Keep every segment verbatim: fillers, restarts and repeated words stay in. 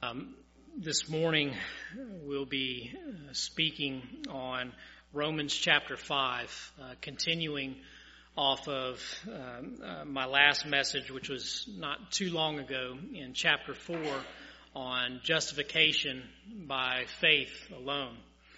Um, this morning we'll be uh, speaking on Romans chapter five, uh, continuing off of um, uh, my last message, which was not too long ago in chapter four on justification by faith alone.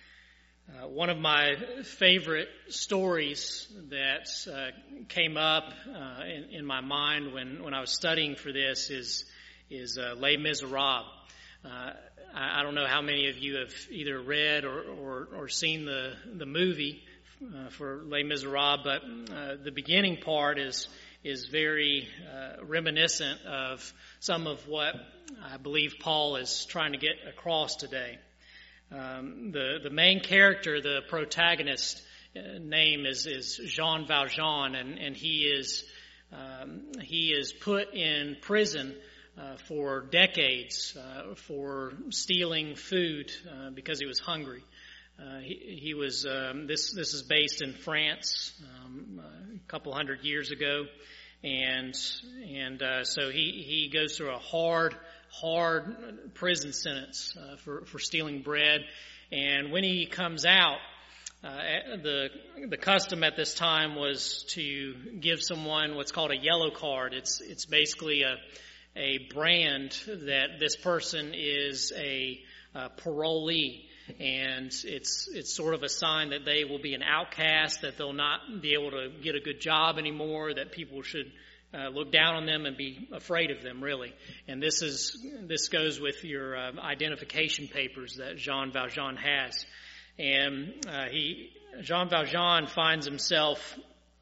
Uh, one of my favorite stories that uh, came up uh, in, in my mind when, when I was studying for this is is uh, Les Miserables. Uh, I, I don't know how many of you have either read or, or, or seen the, the movie uh, for Les Miserables, but uh, the beginning part is is very uh, reminiscent of some of what I believe Paul is trying to get across today. Um, the, the main character, the protagonist, uh, name is, is Jean Valjean, and, and he is um, he is put in prison uh, for decades uh, for stealing food uh, because he was hungry. Uh, he, he was um, this this is based in France um, a couple hundred years ago, and and uh, so he he goes through a hard. hard prison sentence uh, for, for stealing bread. And when he comes out, uh, the the custom at this time was to give someone what's called a yellow card. It's it's basically a a brand that this person is a, a parolee, and it's it's sort of a sign that they will be an outcast, that they'll not be able to get a good job anymore, that people should Uh, look down on them and be afraid of them, really. And this is this goes with your uh, identification papers that Jean Valjean has. And uh, he Jean Valjean finds himself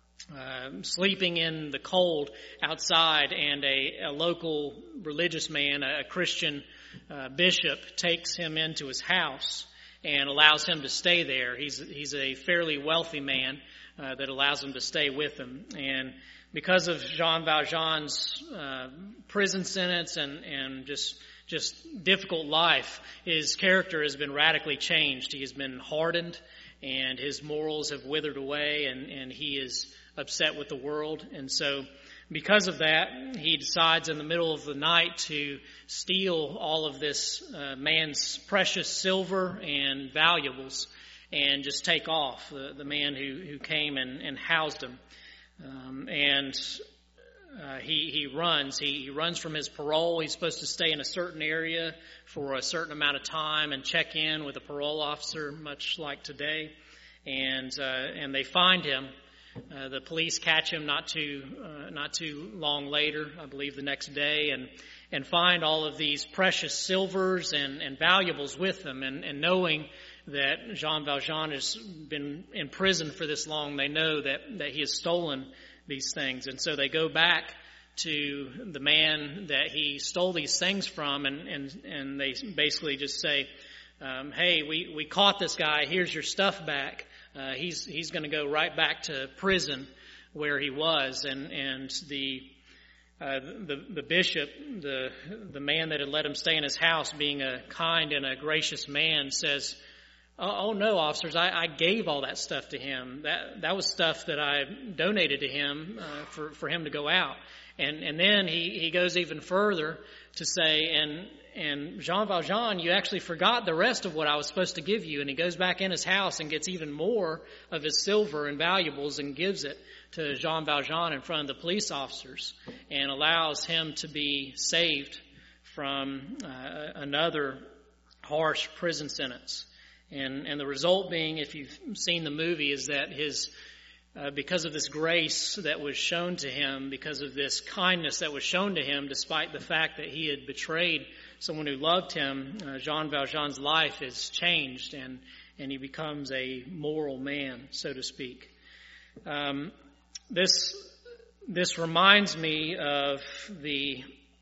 uh, sleeping in the cold outside, and a, a local religious man, a Christian uh, bishop, takes him into his house and allows him to stay there. He's he's a fairly wealthy man uh, that allows him to stay with him. And because of Jean Valjean's uh, prison sentence and, and just just difficult life, his character has been radically changed. He has been hardened, and his morals have withered away, and, and he is upset with the world. And so because of that, he decides in the middle of the night to steal all of this uh, man's precious silver and valuables and just take off, the, the man who, who came and, and housed him. Um, and uh, he he runs. He, he runs from his parole. He's supposed to stay in a certain area for a certain amount of time and check in with a parole officer, much like today. And uh, and they find him. Uh, the police catch him not too uh, not too long later, I believe the next day, and and find all of these precious silvers and, and valuables with them. And, and knowing that Jean Valjean has been in prison for this long, they know that, that he has stolen these things. And so they go back to the man that he stole these things from, and, and, and they basically just say, um, hey, we, we caught this guy. Here's your stuff back. Uh, he's he's going to go right back to prison where he was. And, and the uh, the the bishop, the the man that had let him stay in his house, being a kind and a gracious man, says, Oh, no, officers, I, I gave all that stuff to him. That that was stuff that I donated to him uh, for, for him to go out. And and then he, he goes even further to say, and and Jean Valjean, you actually forgot the rest of what I was supposed to give you. And he goes back in his house and gets even more of his silver and valuables and gives it to Jean Valjean in front of the police officers, and allows him to be saved from uh, another harsh prison sentence. And and the result being, if you've seen the movie, is that his, uh, because of this grace that was shown to him, because of this kindness that was shown to him, despite the fact that he had betrayed someone who loved him, uh, Jean Valjean's life is changed, and, and he becomes a moral man, so to speak. Um, this this reminds me of the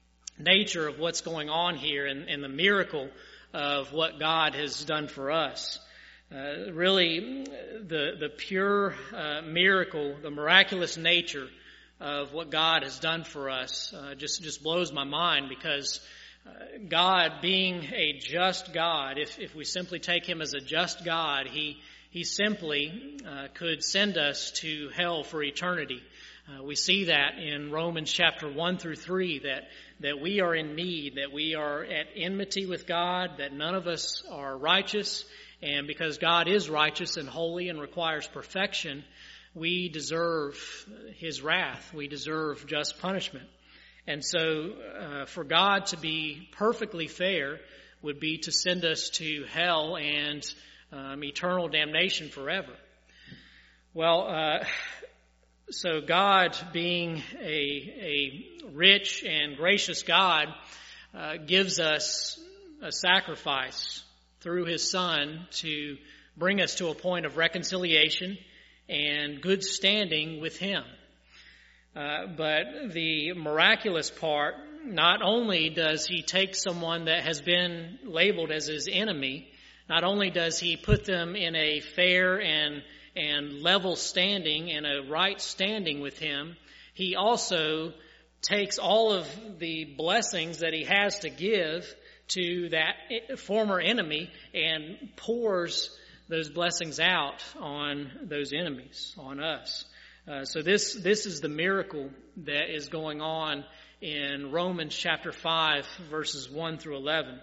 nature of what's going on here, and, and the miracle of what God has done for us. Uh, really, the the pure uh, miracle, the miraculous nature of what God has done for us uh, just, just blows my mind, because uh, God, being a just God, if, if we simply take him as a just God, he, he simply uh, could send us to hell for eternity. Uh, we see that in Romans chapter one through three, that that we are in need, that we are at enmity with God, that none of us are righteous, and because God is righteous and holy and requires perfection, we deserve His wrath. We deserve just punishment. And so uh, for God to be perfectly fair would be to send us to hell and um, eternal damnation forever. Well, uh, so God, being a, a rich and gracious God, uh, gives us a sacrifice through His Son to bring us to a point of reconciliation and good standing with Him. Uh, but the miraculous part, not only does He take someone that has been labeled as His enemy, not only does He put them in a fair and and level standing and a right standing with Him, He also takes all of the blessings that He has to give to that former enemy and pours those blessings out on those enemies, on us. Uh, so this this is the miracle that is going on in Romans chapter five, verses one through eleven.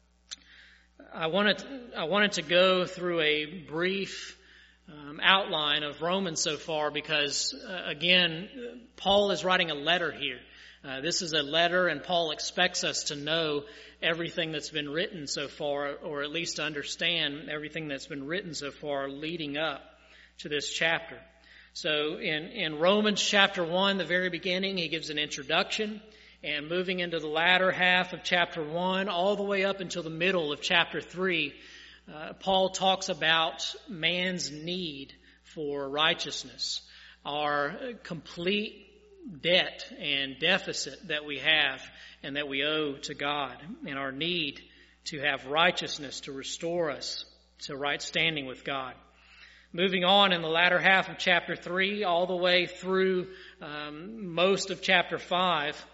I wanted I wanted to go through a brief um, outline of Romans so far because, uh, again, Paul is writing a letter here. Uh, this is a letter, and Paul expects us to know everything that's been written so far, or at least to understand everything that's been written so far leading up to this chapter. So in, in Romans chapter one, the very beginning, he gives an introduction, and moving into the latter half of chapter one, all the way up until the middle of chapter three, uh, Paul talks about man's need for righteousness, our complete debt and deficit that we have and that we owe to God, and our need to have righteousness to restore us to right standing with God. Moving on in the latter half of chapter three, all the way through um, most of chapter five,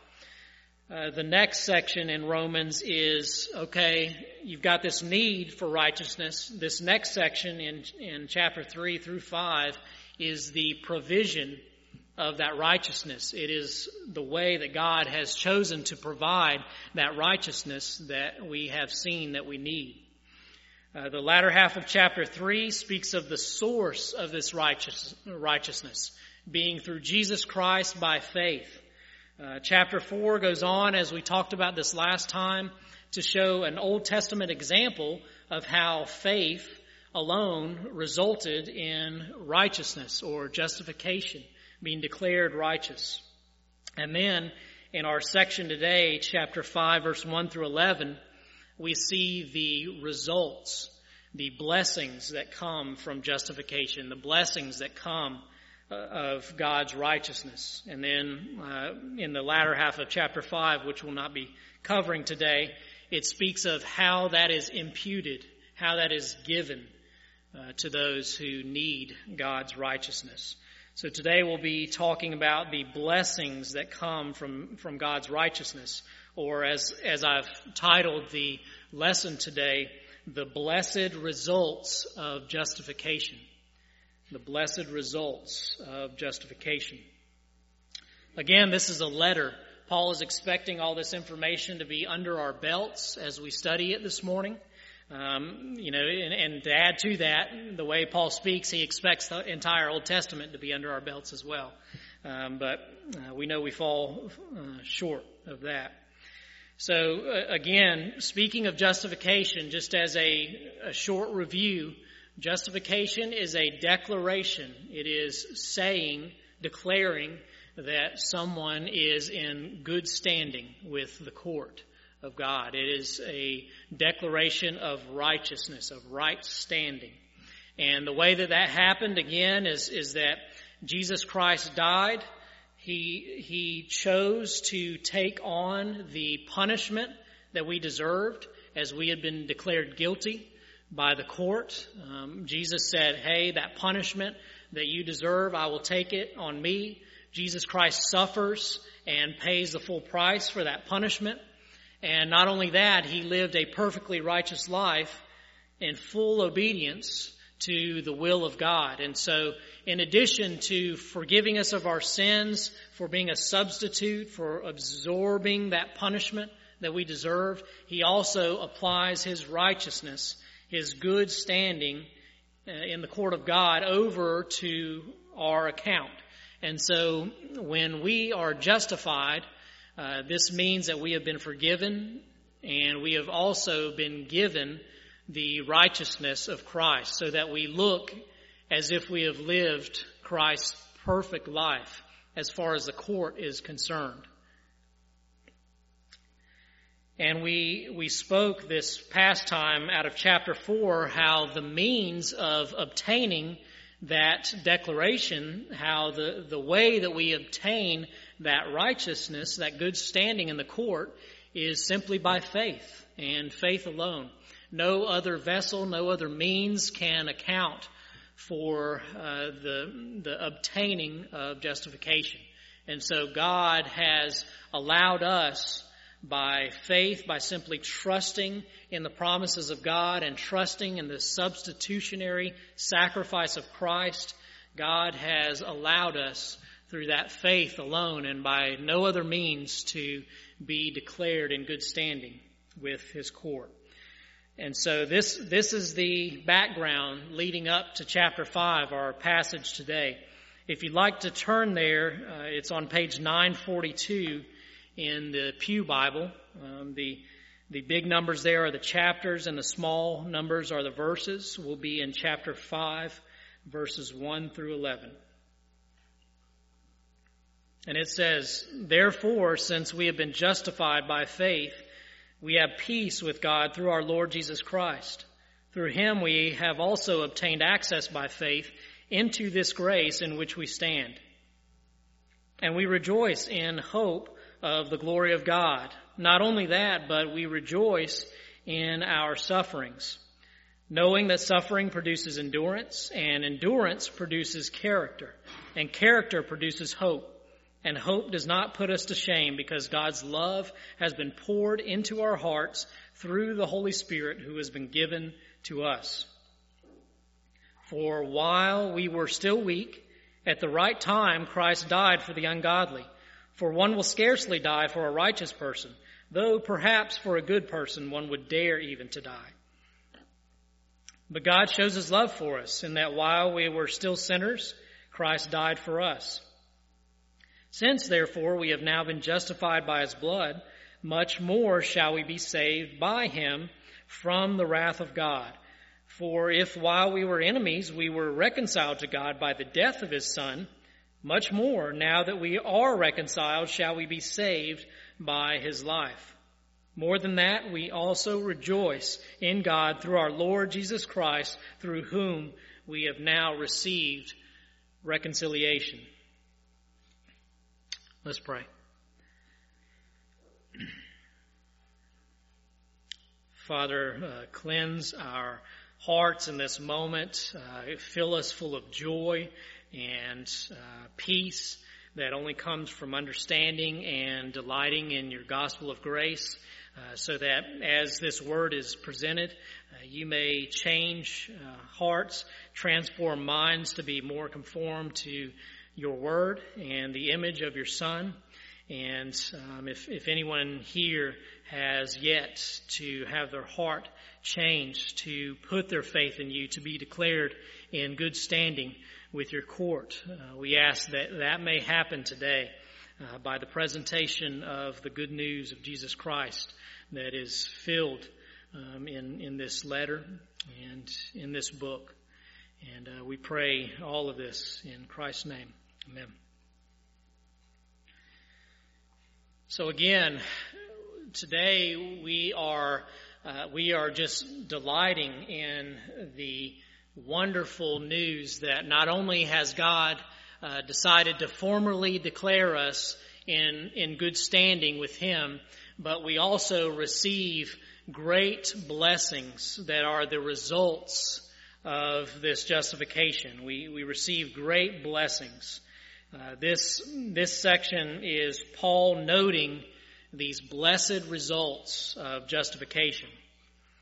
uh, the next section in Romans is, okay, you've got this need for righteousness. This next section in, in chapter three through five is the provision of that righteousness. It is the way that God has chosen to provide that righteousness that we have seen that we need. Uh, the latter half of chapter three speaks of the source of this righteous, righteousness, being through Jesus Christ by faith. Uh, chapter four goes on, as we talked about this last time, to show an Old Testament example of how faith alone resulted in righteousness or justification, being declared righteous. And then in our section today, chapter five, verse one through eleven, we see the results, the blessings that come from justification, the blessings that come uh, of God's righteousness. And then uh, in the latter half of chapter five, which we'll not be covering today, it speaks of how that is imputed, how that is given uh, to those who need God's righteousness. So today we'll be talking about the blessings that come from, from God's righteousness, or as, as I've titled the lesson today, the blessed results of justification. The blessed results of justification. Again, this is a letter. Paul is expecting all this information to be under our belts as we study it this morning. Um, you know, and, and to add to that, the way Paul speaks, he expects the entire Old Testament to be under our belts as well. Um, but uh, we know we fall uh, short of that. So uh, again, speaking of justification, just as a, a short review, justification is a declaration. It is saying, declaring that someone is in good standing with the court of God. It is a declaration of righteousness, of right standing. And the way that that happened, again, is, is that Jesus Christ died. He, he chose to take on the punishment that we deserved as we had been declared guilty by the court. Um, Jesus said, hey, that punishment that you deserve, I will take it on me. Jesus Christ suffers and pays the full price for that punishment. And not only that, he lived a perfectly righteous life in full obedience to the will of God. And so in addition to forgiving us of our sins, for being a substitute, for absorbing that punishment that we deserved, he also applies his righteousness, his good standing in the court of God over to our account. And so when we are justified, uh, this means that we have been forgiven, and we have also been given the righteousness of Christ, so that we look as if we have lived Christ's perfect life as far as the court is concerned. And we we spoke this past time out of chapter four how the means of obtaining that declaration, how the, the way that we obtain that righteousness, that good standing in the court, is simply by faith and faith alone. No other vessel, no other means can account for uh, the the obtaining of justification. And so God has allowed us by faith, by simply trusting in the promises of God and trusting in the substitutionary sacrifice of Christ, God has allowed us through that faith alone and by no other means to be declared in good standing with his court. And so this this is the background leading up to chapter five, our passage today. If you'd like to turn there, uh, it's on page nine forty-two in the Pew Bible. Um, the the big numbers there are the chapters, and the small numbers are the verses. We'll be in chapter five, verses one through eleven. And it says, "Therefore, since we have been justified by faith, we have peace with God through our Lord Jesus Christ. Through him we have also obtained access by faith into this grace in which we stand. And we rejoice in hope of the glory of God. Not only that, but we rejoice in our sufferings, knowing that suffering produces endurance, and endurance produces character, and character produces hope. And hope does not put us to shame, because God's love has been poured into our hearts through the Holy Spirit who has been given to us. For while we were still weak, at the right time Christ died for the ungodly. For one will scarcely die for a righteous person, though perhaps for a good person one would dare even to die. But God shows his love for us, in that while we were still sinners, Christ died for us. Since, therefore, we have now been justified by his blood, much more shall we be saved by him from the wrath of God. For if while we were enemies we were reconciled to God by the death of his Son, much more, now that we are reconciled, shall we be saved by his life. More than that, we also rejoice in God through our Lord Jesus Christ, through whom we have now received reconciliation." Let's pray. Father, uh, cleanse our hearts in this moment. Uh, fill us full of joy and uh, peace that only comes from understanding and delighting in your gospel of grace, uh, so that as this word is presented, uh, you may change uh, hearts, transform minds to be more conformed to your word and the image of your Son. And um, if, if anyone here has yet to have their heart changed, to put their faith in you, to be declared in good standing with your court, uh, we ask that that may happen today uh, by the presentation of the good news of Jesus Christ that is filled um, in, in this letter and in this book. And uh, we pray all of this in Christ's name. Amen. So again, today we are uh, we are just delighting in the wonderful news that not only has God uh, decided to formally declare us in in good standing with him, but we also receive great blessings that are the results of this justification. We we receive great blessings. Uh, this this section is Paul noting these blessed results of justification.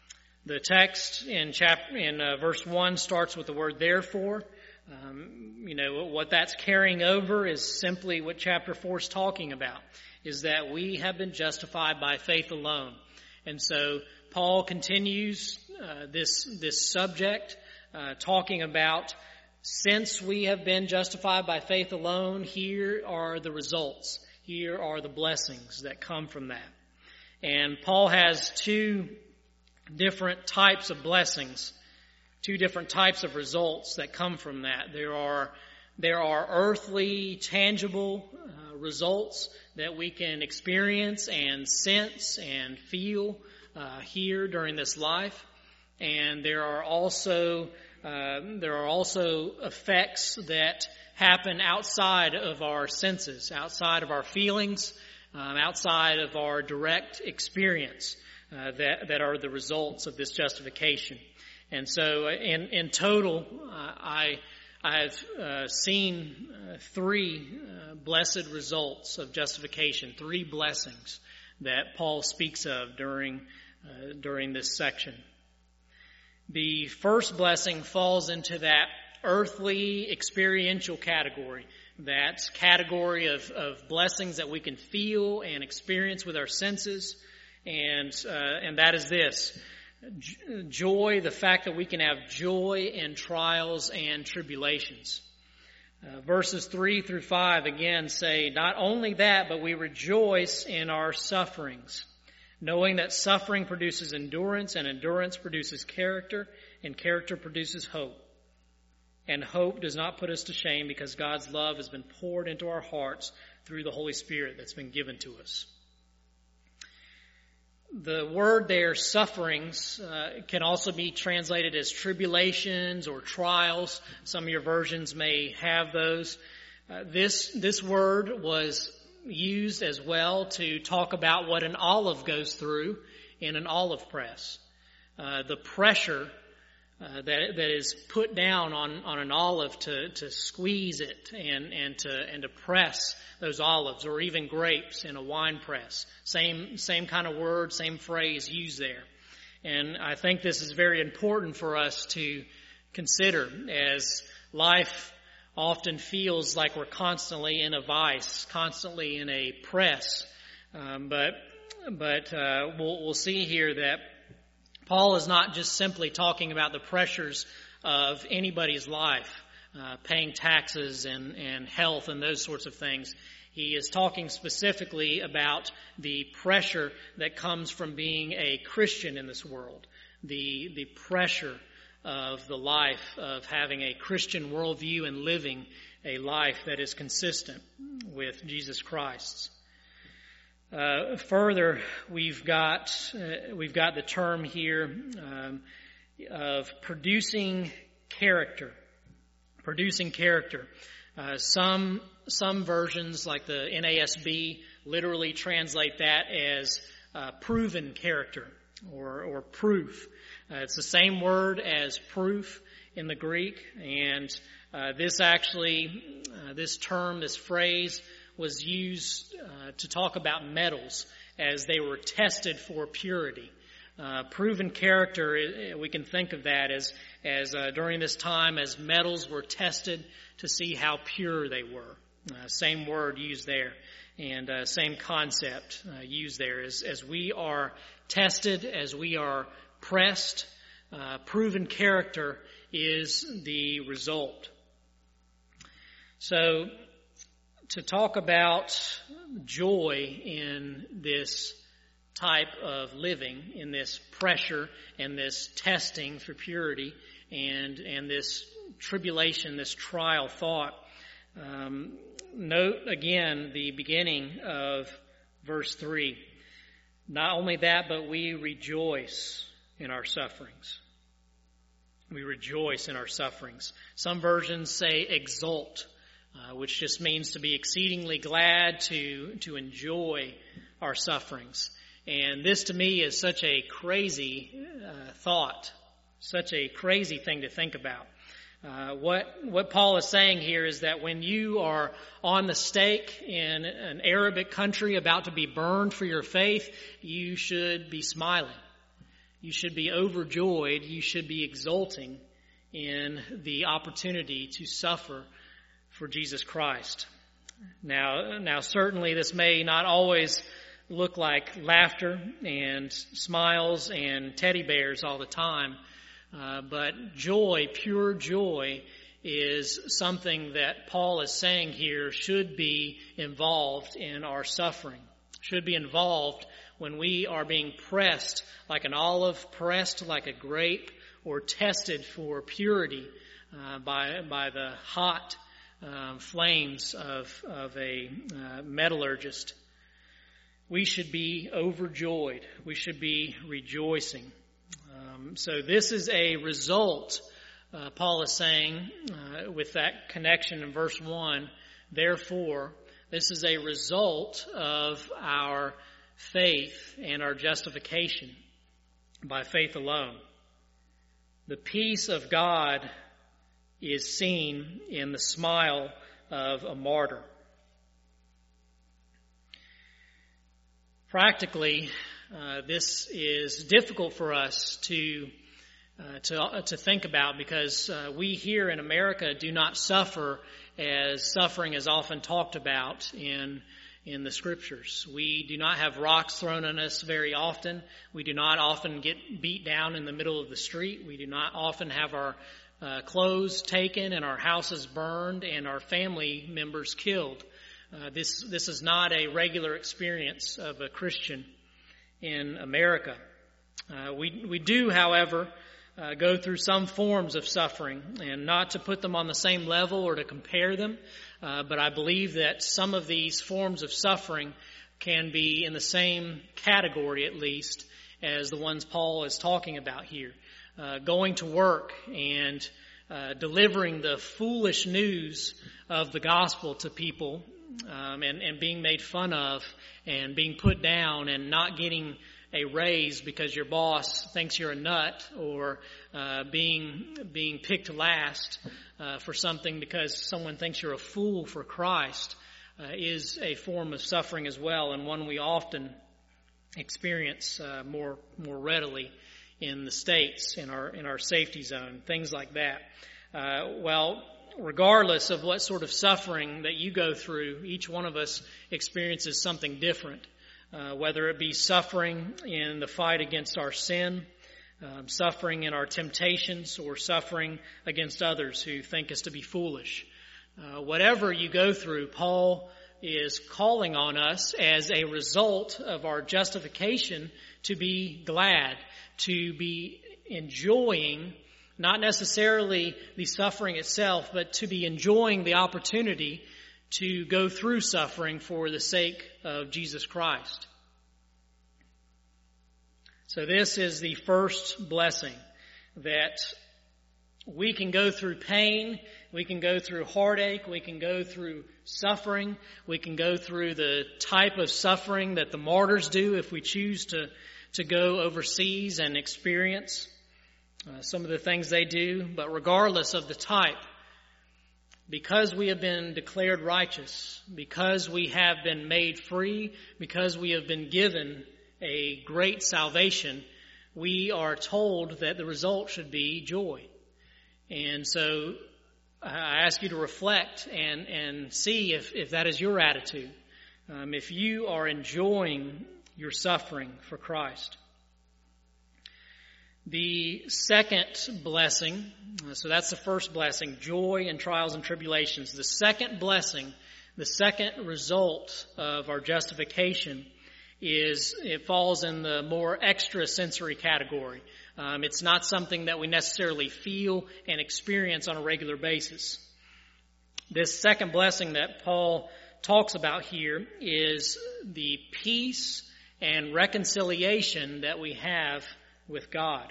The text in chapter in uh, verse one starts with the word therefore. Um, you know, what that's carrying over is simply what chapter four is talking about, is that we have been justified by faith alone. And so Paul continues uh, this this subject, uh, talking about since we have been justified by faith alone, here are the results. Here are the blessings that come from that. And Paul has two different types of blessings, two different types of results that come from that. There are there are earthly, tangible uh, results that we can experience and sense and feel uh, here during this life, and there are also uh, there are also effects that happen outside of our senses, outside of our feelings, um, outside of our direct experience. Uh, that that are the results of this justification. And so in in total, uh, I I've uh, seen uh, three uh, blessed results of justification, three blessings that Paul speaks of during uh, during this section. The first blessing falls into that earthly experiential category, that category of, of blessings that we can feel and experience with our senses. And uh, and that is this, joy, the fact that we can have joy in trials and tribulations. Uh, verses three through five again say, not only that, but we rejoice in our sufferings, knowing that suffering produces endurance, and endurance produces character, and character produces hope. And hope does not put us to shame, because God's love has been poured into our hearts through the Holy Spirit that's been given to us. The word there, sufferings, uh, can also be translated as tribulations or trials. Some of your versions may have those. Uh, this this word was used as well to talk about what an olive goes through in an olive press. Uh, the pressure uh, that that is put down on, on an olive to, to squeeze it and, and to and to press those olives, or even grapes in a wine press. Same same kind of word, same phrase used there. And I think this is very important for us to consider, as life often feels like we're constantly in a vice, constantly in a press. Um, but but uh, we'll, we'll see here that Paul is not just simply talking about the pressures of anybody's life, uh, paying taxes and, and health and those sorts of things. He is talking specifically about the pressure that comes from being a Christian in this world, the the pressure of the life of having a Christian worldview and living a life that is consistent with Jesus Christ's. Uh, further, we've got uh, we've got the term here um, of producing character, producing character. Uh, some some versions, like the N A S B, literally translate that as uh, proven character or or proof. Uh, it's the same word as proof in the Greek, and uh, this actually, uh, this term, this phrase, was used uh, to talk about metals as they were tested for purity. Uh, proven character, we can think of that as as uh, during this time as metals were tested to see how pure they were. Uh, same word used there, and uh, same concept uh, used there. As, as we are tested, as we are pressed, uh, proven character is the result. So, to talk about joy in this type of living, in this pressure and this testing for purity and and this tribulation, this trial thought, um, note again the beginning of verse three. Not only that, but we rejoice in our sufferings. We rejoice in our sufferings. Some versions say exult, Uh, which just means to be exceedingly glad, to to enjoy our sufferings. And this to me is such a crazy uh, thought, such a crazy thing to think about. Uh, what what Paul is saying here is that when you are on the stake in an Arabic country about to be burned for your faith, you should be smiling. You should be overjoyed. You should be exulting in the opportunity to suffer for Jesus Christ. Now, now certainly this may not always look like laughter and smiles and teddy bears all the time, uh, but joy, pure joy, is something that Paul is saying here should be involved in our suffering, should be involved when we are being pressed like an olive, pressed like a grape, or tested for purity uh, by by the hot uh, flames of, of a uh, metallurgist. We should be overjoyed. We should be rejoicing. Um, so this is a result, uh, Paul is saying, uh, with that connection in verse one, therefore, this is a result of our faith and our justification by faith alone. The peace of God is seen in the smile of a martyr. Practically, uh, this is difficult for us to uh, to uh, to think about because uh, we here in America do not suffer as suffering is often talked about in in the Scriptures. We do not have rocks thrown on us very often. We do not often get beat down in the middle of the street. We do not often have our uh, clothes taken and our houses burned and our family members killed. Uh, this this is not a regular experience of a Christian in America. Uh, we we do, however, uh, go through some forms of suffering, and not to put them on the same level or to compare them, uh, but I believe that some of these forms of suffering can be in the same category, at least, as the ones Paul is talking about here. Uh, going to work and uh, delivering the foolish news of the gospel to people. Um, and, and being made fun of and being put down and not getting a raise because your boss thinks you're a nut, or uh, being being picked last uh, for something because someone thinks you're a fool for Christ uh, is a form of suffering as well, and one we often experience uh, more more readily in the States, in our in our safety zone, things like that. Uh, well. Regardless of what sort of suffering that you go through, each one of us experiences something different, uh, whether it be suffering in the fight against our sin, um, suffering in our temptations, or suffering against others who think us to be foolish. Uh, whatever you go through, Paul is calling on us as a result of our justification to be glad, to be enjoying not necessarily the suffering itself, but to be enjoying the opportunity to go through suffering for the sake of Jesus Christ. So this is the first blessing, that we can go through pain, we can go through heartache, we can go through suffering, we can go through the type of suffering that the martyrs do if we choose to, to go overseas and experience Uh, some of the things they do, but regardless of the type, because we have been declared righteous, because we have been made free, because we have been given a great salvation, we are told that the result should be joy. And so I ask you to reflect and, and see if, if that is your attitude, um, if you are enjoying your suffering for Christ. The second blessing, so that's the first blessing, joy in trials and tribulations. The second blessing, the second result of our justification is it falls in the more extrasensory category. Um, it's not something that we necessarily feel and experience on a regular basis. This second blessing that Paul talks about here is the peace and reconciliation that we have with God.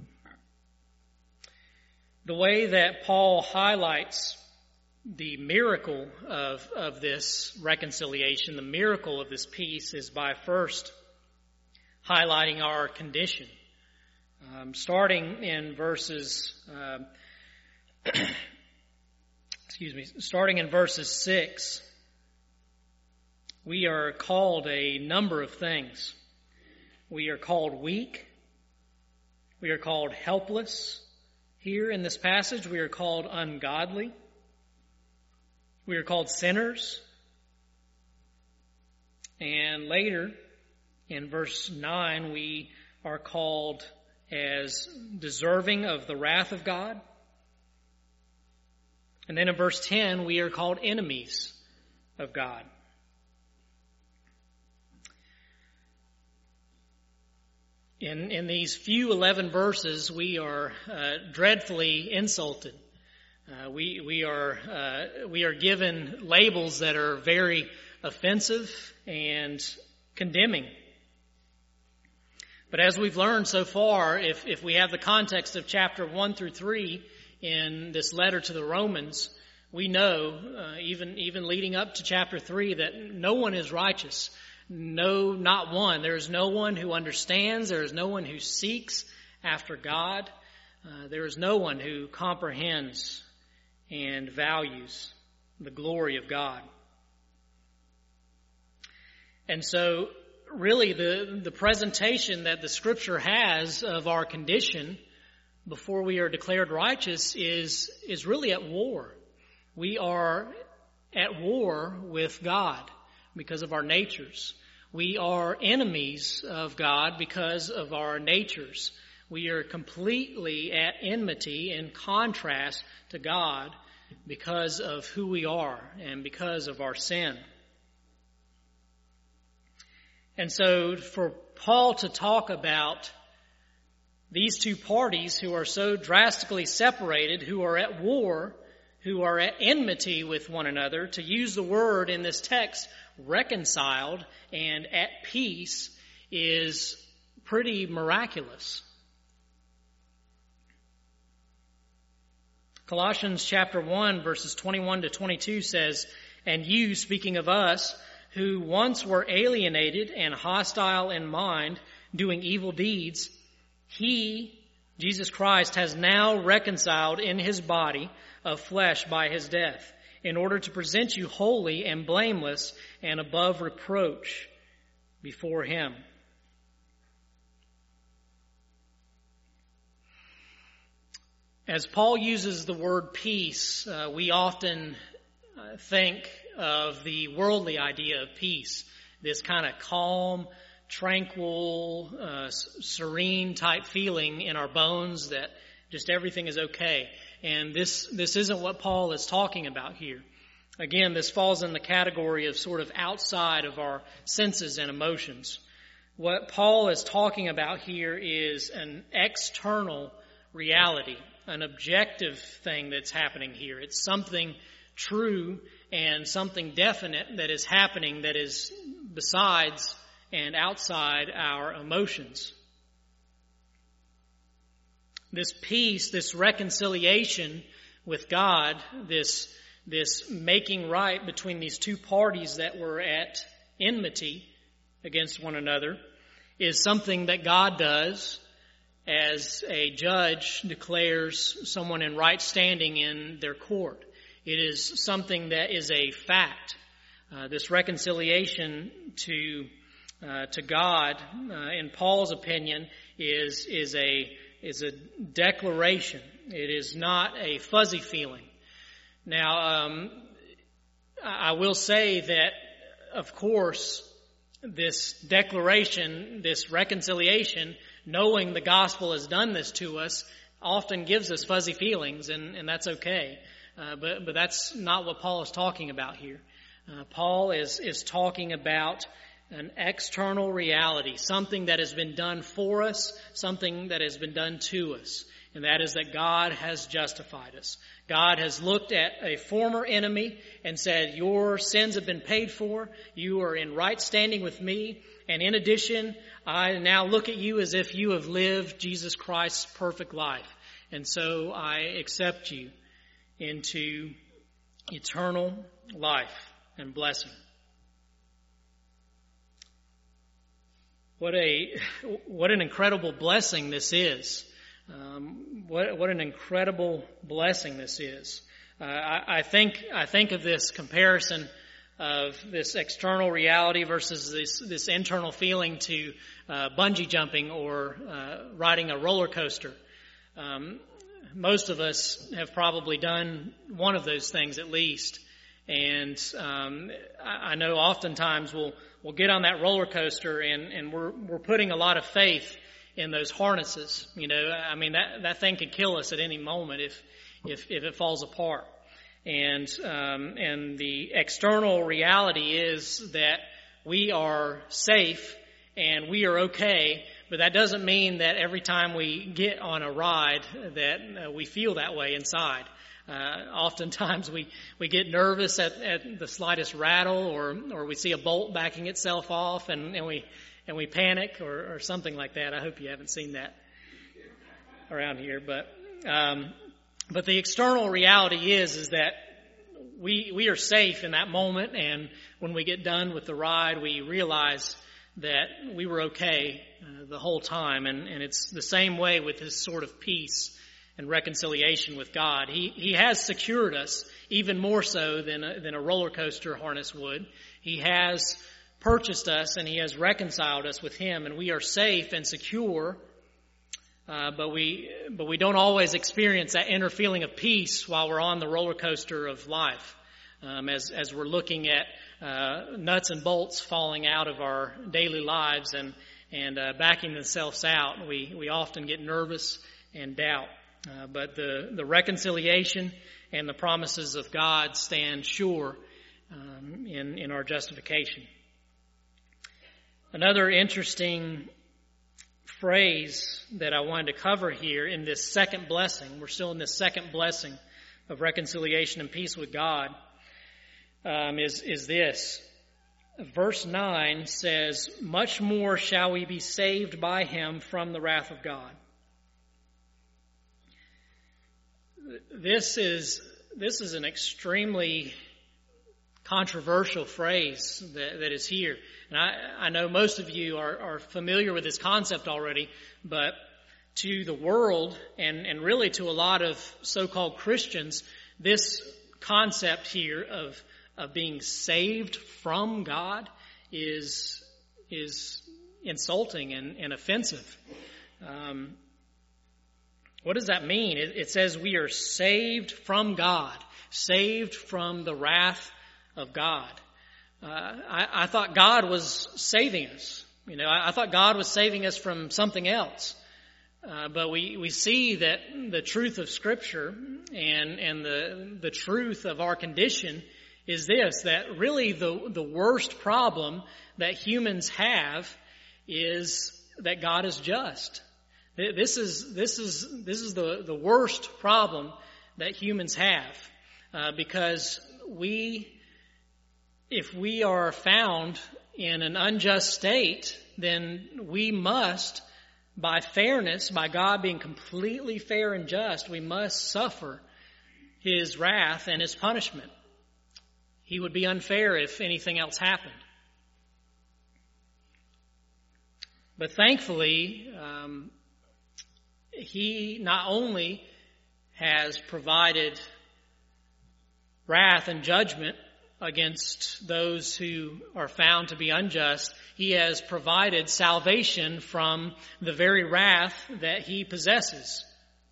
The way that Paul highlights the miracle of, of this reconciliation, the miracle of this peace, is by first highlighting our condition. Um, starting in verses, uh, excuse me, starting in verses six, we are called a number of things. We are called weak. We are called helpless. Here in this passage, we are called ungodly. We are called sinners. And later, in verse nine, we are called as deserving of the wrath of God. And then in verse ten, we are called enemies of God. In, in these few eleven verses, we are uh, dreadfully insulted. Uh, we we are uh, we are given labels that are very offensive and condemning. But as we've learned so far, if if we have the context of chapter one through three in this letter to the Romans, we know uh, even even leading up to chapter three that no one is righteous. No, not one. There is no one who understands. There is no one who seeks after God. Uh, there is no one who comprehends and values the glory of God. And so, really, the, the presentation that the Scripture has of our condition before we are declared righteous is, is really at war. We are at war with God because of our natures. We are enemies of God because of our natures. We are completely at enmity in contrast to God because of who we are and because of our sin. And so for Paul to talk about these two parties who are so drastically separated, who are at war, who are at enmity with one another, to use the word in this text, reconciled and at peace, is pretty miraculous. Colossians chapter one, verses twenty-one to twenty-two says, "And you," speaking of us, "who once were alienated and hostile in mind, doing evil deeds, he, Jesus Christ, has now reconciled in his body of flesh by his death, in order to present you holy and blameless and above reproach before him." As Paul uses the word peace, uh, we often uh, think of the worldly idea of peace, this kind of calm, tranquil, uh, serene type feeling in our bones that just everything is okay. And this, this isn't what Paul is talking about here. Again, this falls in the category of sort of outside of our senses and emotions. What Paul is talking about here is an external reality, an objective thing that's happening here. It's something true and something definite that is happening that is besides and outside our emotions. This peace, this reconciliation with God, this, this making right between these two parties that were at enmity against one another, is something that God does as a judge declares someone in right standing in their court. It is something that is a fact. Uh, this reconciliation to uh, to God, uh, in Paul's opinion, is is a is a declaration. It is not a fuzzy feeling. Now, um, I will say that, of course, this declaration, this reconciliation, knowing the gospel has done this to us, often gives us fuzzy feelings, and, and that's okay. Uh, but but that's not what Paul is talking about here. Uh, Paul is is talking about an external reality, something that has been done for us, something that has been done to us, and that is that God has justified us. God has looked at a former enemy and said, "Your sins have been paid for. You are in right standing with me. And in addition, I now look at you as if you have lived Jesus Christ's perfect life. And so I accept you into eternal life and blessing." What a what an incredible blessing this is. Um, what what an incredible blessing this is. Uh, I, I think I think of this comparison of this external reality versus this, this internal feeling to uh, bungee jumping or uh, riding a roller coaster. Um, most of us have probably done one of those things at least. And um, I, I know oftentimes we'll we'll get on that roller coaster and, and we're we're putting a lot of faith in those harnesses. You know, I mean that, that thing could kill us at any moment if if if it falls apart. And um, and the external reality is that we are safe and we are okay, but that doesn't mean that every time we get on a ride that uh, we feel that way inside. Uh, oftentimes we, we get nervous at, at the slightest rattle, or or we see a bolt backing itself off, and, and we and we panic, or, or something like that. I hope you haven't seen that around here, but. Um, But the external reality is, is that we, we are safe in that moment. And when we get done with the ride, we realize that we were okay uh, the whole time. And, and it's the same way with this sort of peace and reconciliation with God. He, he has secured us even more so than a, than a roller coaster harness would. He has purchased us and he has reconciled us with him, and we are safe and secure. Uh, but we but we don't always experience that inner feeling of peace while we're on the roller coaster of life, um, as as we're looking at uh, nuts and bolts falling out of our daily lives and and uh, backing themselves out. We we often get nervous and doubt. Uh, but the the reconciliation and the promises of God stand sure um, in in our justification. Another interesting phrase that I wanted to cover here in this second blessing, we're still in this second blessing of reconciliation and peace with God, um, is, is this. Verse nine says, "Much more shall we be saved by him from the wrath of God." This is, this is an extremely controversial phrase that, that is here. And I, I know most of you are, are familiar with this concept already, but to the world and, and really to a lot of so-called Christians, this concept here of, of being saved from God is, is insulting and, and offensive. Um, what does that mean? It, it says we are saved from God, saved from the wrath of God. Uh, I, I thought God was saving us. You know, I, I thought God was saving us from something else. Uh, but we, we see that the truth of Scripture and, and the, the truth of our condition is this, that really the, the worst problem that humans have is that God is just. This is, this is, this is the, the worst problem that humans have, uh, because we, if we are found in an unjust state, then we must, by fairness, by God being completely fair and just, we must suffer his wrath and his punishment. He would be unfair if anything else happened. But thankfully, um, he not only has provided wrath and judgment against those who are found to be unjust, he has provided salvation from the very wrath that he possesses.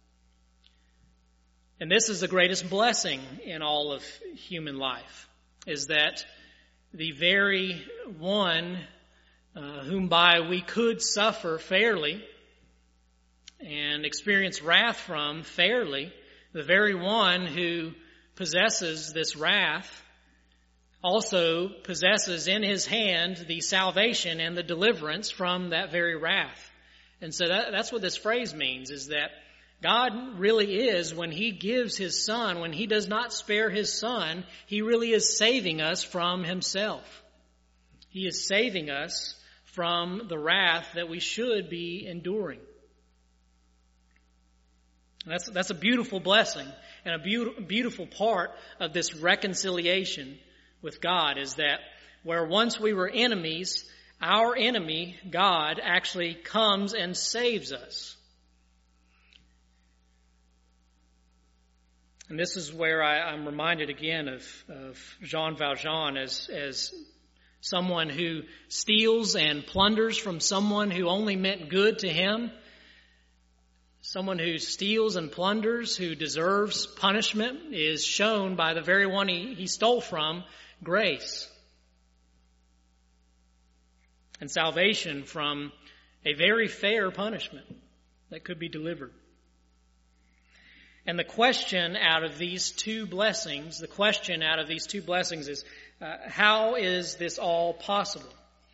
And this is the greatest blessing in all of human life, is that the very one uh, whom by we could suffer fairly and experience wrath from fairly, the very one who possesses this wrath also possesses in his hand the salvation and the deliverance from that very wrath. And so that, that's what this phrase means, is that God really is, when he gives his Son, when he does not spare his Son, he really is saving us from himself. He is saving us from the wrath that we should be enduring. And that's, that's a beautiful blessing and a be- beautiful part of this reconciliation with God, is that where once we were enemies, our enemy, God, actually comes and saves us. And this is where I, I'm reminded again of, of Jean Valjean as, as someone who steals and plunders from someone who only meant good to him. Someone who steals and plunders, who deserves punishment, is shown by the very one he, he stole from grace and salvation from a very fair punishment that could be delivered. And the question out of these two blessings, the question out of these two blessings is, uh, how is this all possible?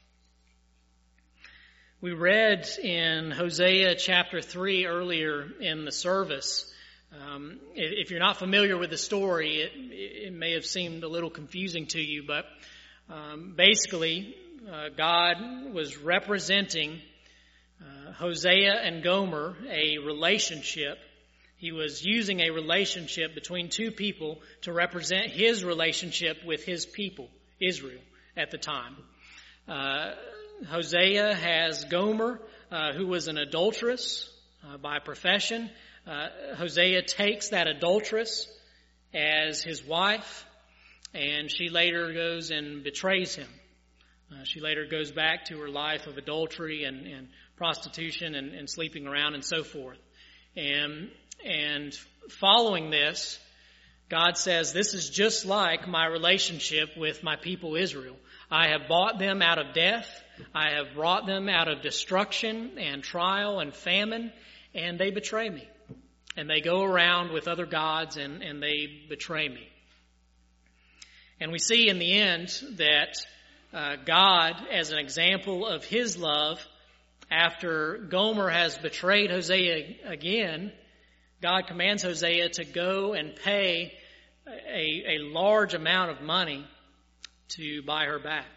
We read in Hosea chapter three earlier in the service. Um, if you're not familiar with the story, it, it may have seemed a little confusing to you, but um, basically uh, God was representing uh, Hosea and Gomer, a relationship. He was using a relationship between two people to represent his relationship with his people, Israel, at the time. Uh, Hosea has Gomer, uh, who was an adulteress uh, by profession. Uh, Hosea takes that adulteress as his wife, and she later goes and betrays him. Uh, she later goes back to her life of adultery and, and prostitution and, and sleeping around and so forth. And And following this, God says, this is just like my relationship with my people Israel. I have bought them out of death. I have brought them out of destruction and trial and famine, and they betray me. And they go around with other gods and, and they betray me. And we see in the end that uh, God, as an example of his love, after Gomer has betrayed Hosea again, God commands Hosea to go and pay a, a large amount of money to buy her back.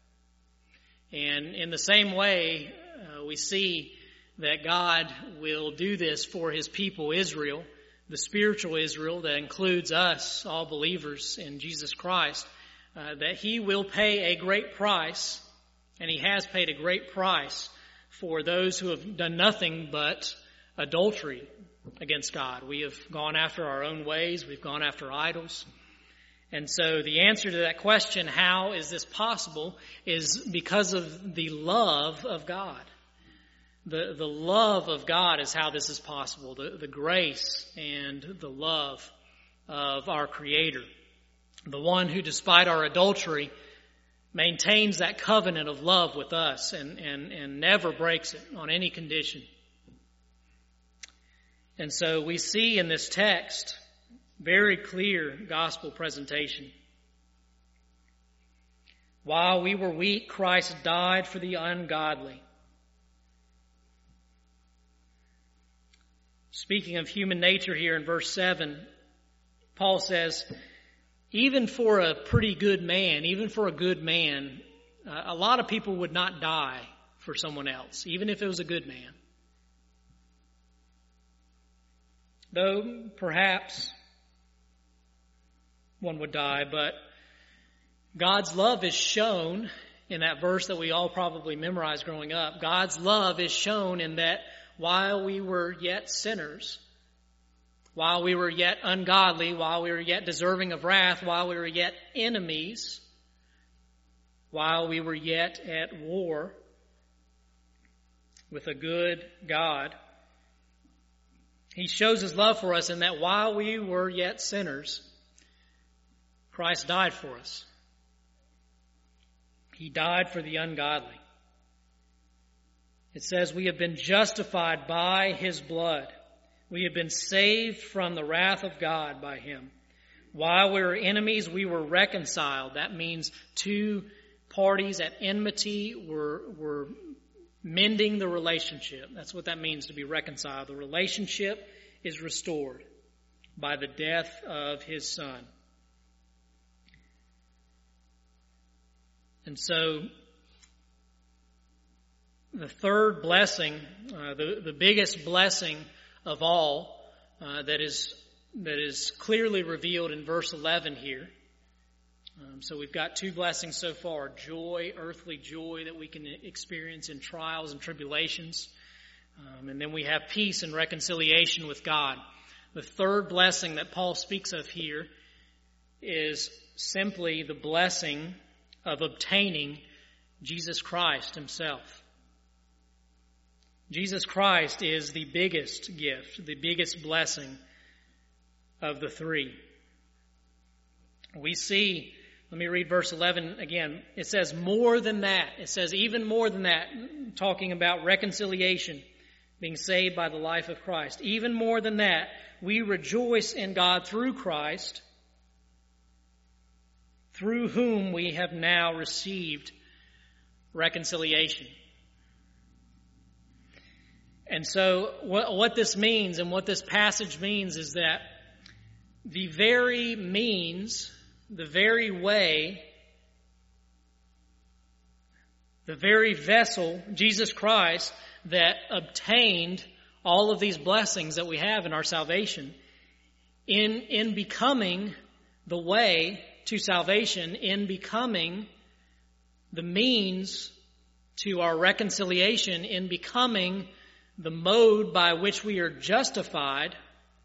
And in the same way, uh, we see that God will do this for his people Israel, the spiritual Israel that includes us, all believers in Jesus Christ, uh, that he will pay a great price, and he has paid a great price for those who have done nothing but adultery against God. We have gone after our own ways. We've gone after idols. And so the answer to that question, how is this possible, is because of the love of God. The, the love of God is how this is possible. The, the grace and the love of our Creator. The one who, despite our adultery, maintains that covenant of love with us and, and, and never breaks it on any condition. And so we see in this text very clear gospel presentation. While we were weak, Christ died for the ungodly. Speaking of human nature here in verse seven, Paul says, even for a pretty good man, even for a good man, uh, a lot of people would not die for someone else, even if it was a good man. Though perhaps one would die, but God's love is shown in that verse that we all probably memorized growing up. God's love is shown in that while we were yet sinners, while we were yet ungodly, while we were yet deserving of wrath, while we were yet enemies, while we were yet at war with a good God, he shows his love for us in that while we were yet sinners, Christ died for us. He died for the ungodly. It says we have been justified by his blood. We have been saved from the wrath of God by him. While we were enemies, we were reconciled. That means two parties at enmity were, were mending the relationship. That's what that means to be reconciled. The relationship is restored by the death of his Son. And so the third blessing, uh, the, the biggest blessing of all, uh, that is that is clearly revealed in verse eleven here. Um, so we've got two blessings so far: joy, earthly joy that we can experience in trials and tribulations, um, and then we have peace and reconciliation with God. The third blessing that Paul speaks of here is simply the blessing of obtaining Jesus Christ himself. Jesus Christ is the biggest gift, the biggest blessing of the three. We see, let me read verse eleven again. It says more than that. It says even more than that, talking about reconciliation, being saved by the life of Christ. Even more than that, we rejoice in God through Christ, through whom we have now received reconciliation. And so what, what this means and what this passage means is that the very means, the very way, the very vessel, Jesus Christ, that obtained all of these blessings that we have in our salvation, in, in becoming the way to salvation, in becoming the means to our reconciliation, in becoming the mode by which we are justified,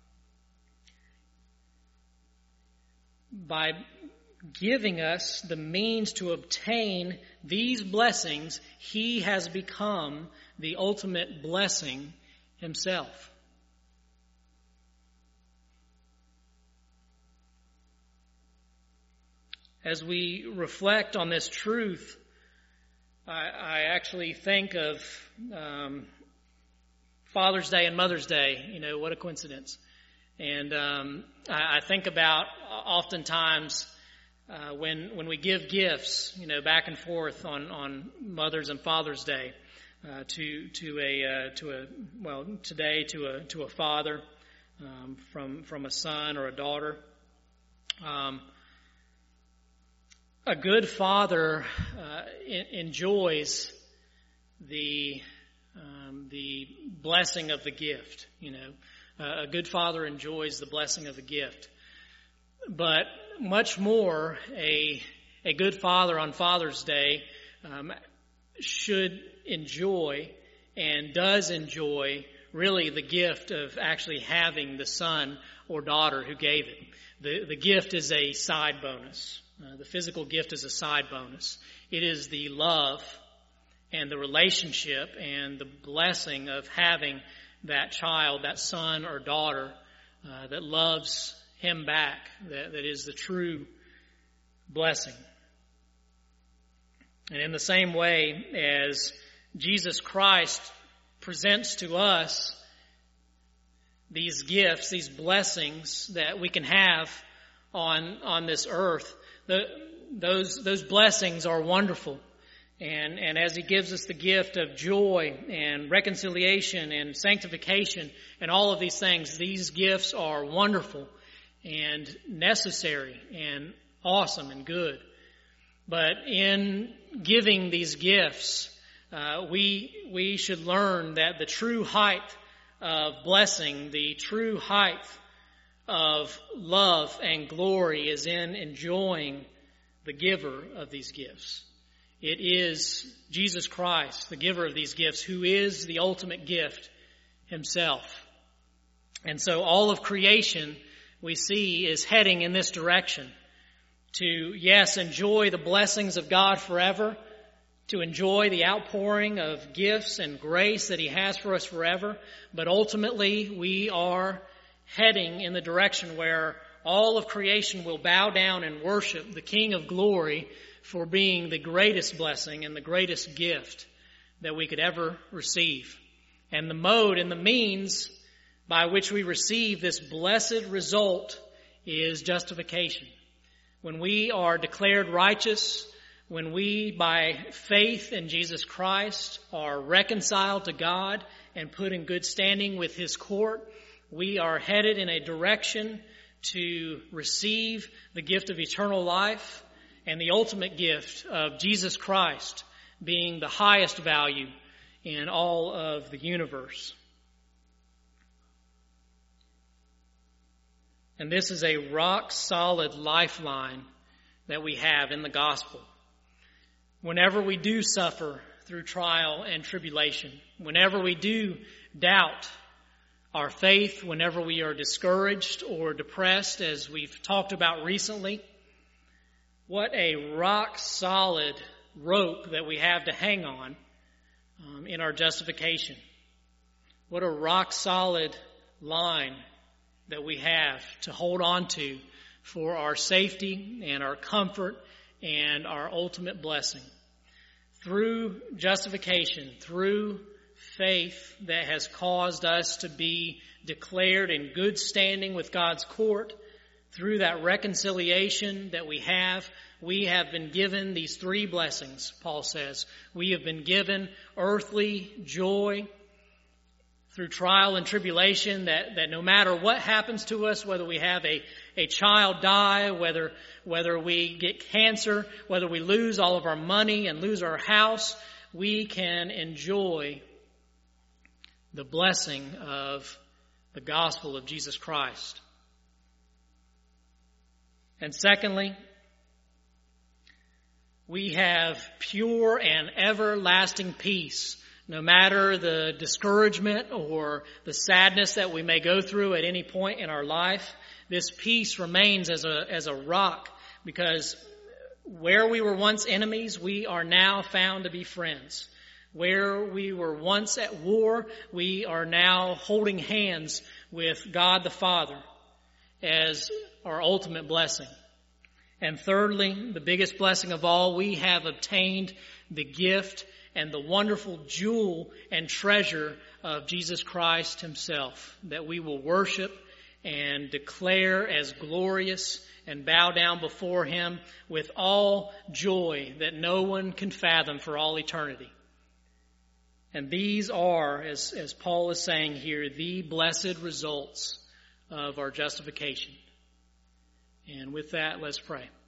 by giving us the means to obtain these blessings, he has become the ultimate blessing himself. As we reflect on this truth, I, I actually think of um, Father's Day and Mother's Day. You know, what a coincidence. And um, I, I think about oftentimes uh, when when we give gifts, you know, back and forth on, on Mother's and Father's Day uh, to to a uh, to a well today to a to a father um, from from a son or a daughter. Um, a good father uh, in, enjoys the um, the blessing of the gift. You know, uh, a good father enjoys the blessing of the gift. But much more, a a good father on Father's Day um, should enjoy and does enjoy really the gift of actually having the son or daughter who gave it. The the gift is a side bonus. Uh, the physical gift is a side bonus. It is the love and the relationship and the blessing of having that child, that son or daughter uh, that loves him back. That, that is the true blessing. And in the same way as Jesus Christ presents to us these gifts, these blessings that we can have on on this earth, the, those those blessings are wonderful. And and as he gives us the gift of joy and reconciliation and sanctification and all of these things, these gifts are wonderful and necessary and awesome and good. But in giving these gifts, uh, we we should learn that the true height of blessing, the true height of love and glory is in enjoying the giver of these gifts. It is Jesus Christ, the giver of these gifts, who is the ultimate gift himself. And so all of creation we see is heading in this direction to, yes, enjoy the blessings of God forever, to enjoy the outpouring of gifts and grace that he has for us forever. But ultimately, we are heading in the direction where all of creation will bow down and worship the King of glory for being the greatest blessing and the greatest gift that we could ever receive. And the mode and the means by which we receive this blessed result is justification. When we are declared righteous, when we, by faith in Jesus Christ, are reconciled to God and put in good standing with his court, we are headed in a direction to receive the gift of eternal life and the ultimate gift of Jesus Christ being the highest value in all of the universe. And this is a rock-solid lifeline that we have in the gospel. Whenever we do suffer through trial and tribulation, whenever we do doubt our faith whenever we are discouraged or depressed, as we've talked about recently. What a rock-solid rope that we have to hang on um, in our justification. What a rock-solid line that we have to hold on to for our safety and our comfort and our ultimate blessing. Through justification, through faith that has caused us to be declared in good standing with God's court, through that reconciliation that we have, we have been given these three blessings, Paul says. We have been given earthly joy through trial and tribulation, that, that no matter what happens to us, whether we have a, a child die, whether, whether we get cancer, whether we lose all of our money and lose our house, we can enjoy the blessing of the gospel of Jesus Christ. And secondly, we have pure and everlasting peace. No matter the discouragement or the sadness that we may go through at any point in our life, this peace remains as a, as a rock, because where we were once enemies, we are now found to be friends. Where we were once at war, we are now holding hands with God the Father as our ultimate blessing. And thirdly, the biggest blessing of all, we have obtained the gift and the wonderful jewel and treasure of Jesus Christ himself, that we will worship and declare as glorious and bow down before him with all joy that no one can fathom for all eternity. And these are, as, as Paul is saying here, the blessed results of our justification. And with that, let's pray.